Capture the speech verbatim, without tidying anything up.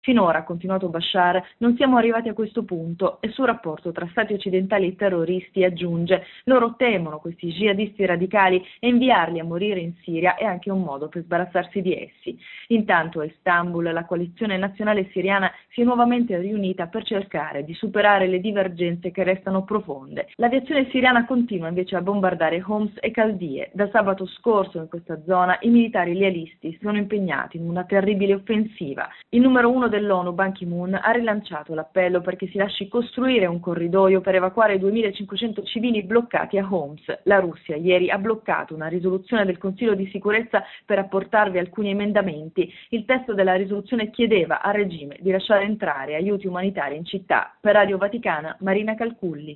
Finora, ha continuato Bashar, non siamo arrivati a questo punto e sul rapporto tra stati occidentali e terroristi aggiunge: loro temono questi jihadisti radicali e inviarli a morire in Siria è anche un modo per sbarazzarsi di essi. Intanto a Istanbul la coalizione nazionale siriana si è nuovamente riunita per cercare di superare le divergenze che restano profonde. L'aviazione siriana continua invece a bombardare Homs e Caldie. Da sabato scorso in questa zona i militari lealisti sono impegnati in una terribile offensiva. Il numero uno dell'ONU, Ban Ki-moon, ha rilanciato l'appello perché si lasci costruire un corridoio per evacuare i duemilacinquecento civili bloccati a Homs. La Russia ieri ha bloccato una risoluzione del Consiglio di sicurezza per apportarvi alcuni emendamenti. Il testo della risoluzione chiedeva al regime di lasciare entrare aiuti umanitari in città. Per Radio Vaticana, Marina Calculli.